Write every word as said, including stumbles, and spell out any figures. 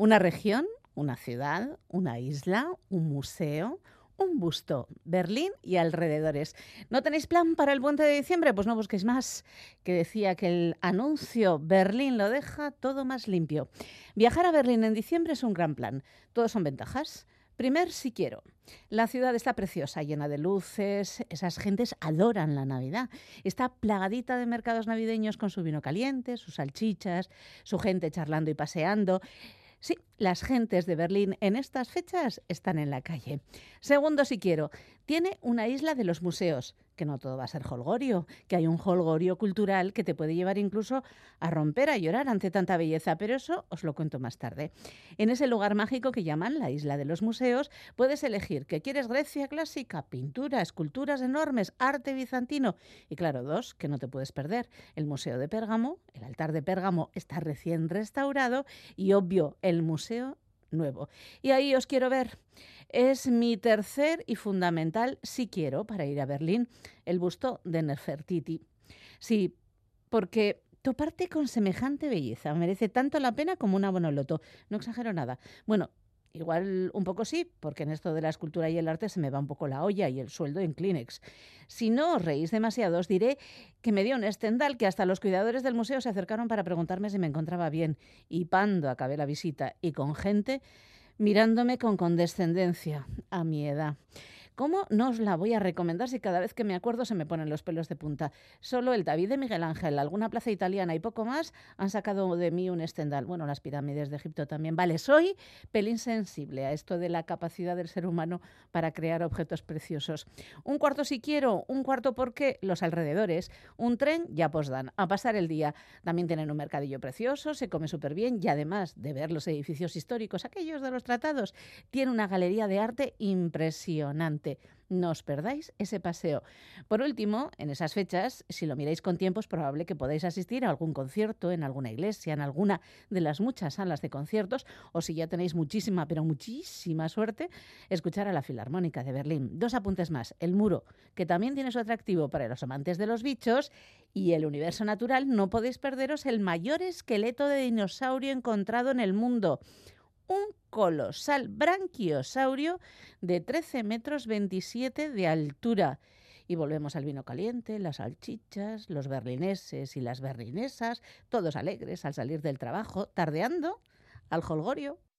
Una región, una ciudad, una isla, un museo, un busto, Berlín y alrededores. ¿No tenéis plan para el puente de diciembre? Pues no busquéis más, que decía que el anuncio Berlín lo deja todo más limpio. Viajar a Berlín en diciembre es un gran plan. Todos son ventajas. Primer, si quiero. La ciudad está preciosa, llena de luces, esas gentes adoran la Navidad. Está plagadita de mercados navideños con su vino caliente, sus salchichas, su gente charlando y paseando. Sí, las gentes de Berlín en estas fechas están en la calle. Segundo, si quiero, tiene una isla de los museos, que no todo va a ser jolgorio, que hay un jolgorio cultural que te puede llevar incluso a romper, a llorar ante tanta belleza, pero eso os lo cuento más tarde. En ese lugar mágico que llaman la isla de los museos, puedes elegir que quieres Grecia clásica, pintura, esculturas enormes, arte bizantino y claro, dos que no te puedes perder, el Museo de Pérgamo, el altar de Pérgamo está recién restaurado y obvio, el museo nuevo. Y ahí os quiero ver. Es mi tercer y fundamental si quiero para ir a Berlín, el busto de Nefertiti. Sí, porque toparte con semejante belleza merece tanto la pena como una bonoloto. No exagero nada. Bueno, igual un poco sí, porque en esto de la escultura y el arte se me va un poco la olla y el sueldo en Kleenex. Si no os reís demasiado, os diré que me dio un estendal que hasta los cuidadores del museo se acercaron para preguntarme si me encontraba bien. Y pando acabé la visita y con gente mirándome con condescendencia a mi edad. ¿Cómo no os la voy a recomendar si cada vez que me acuerdo se me ponen los pelos de punta? Solo el David de Miguel Ángel, alguna plaza italiana y poco más han sacado de mí un estendal. Bueno, las pirámides de Egipto también. Vale, soy pelín sensible a esto de la capacidad del ser humano para crear objetos preciosos. Un cuarto si quiero, un cuarto porque los alrededores. Un tren ya pues dan a pasar el día. También tienen un mercadillo precioso, se come súper bien y además de ver los edificios históricos, aquellos de los tratados, tiene una galería de arte impresionante. No os perdáis ese paseo. Por último, en esas fechas, si lo miráis con tiempo, es probable que podáis asistir a algún concierto en alguna iglesia, en alguna de las muchas salas de conciertos, o si ya tenéis muchísima, pero muchísima suerte, escuchar a la Filarmónica de Berlín. Dos apuntes más. El muro, que también tiene su atractivo para los amantes de los bichos, y el universo natural, no podéis perderos el mayor esqueleto de dinosaurio encontrado en el mundo. Un colosal branquiosaurio de trece metros veintisiete de altura. Y volvemos al vino caliente, las salchichas, los berlineses y las berlinesas, todos alegres al salir del trabajo, tardeando al jolgorio.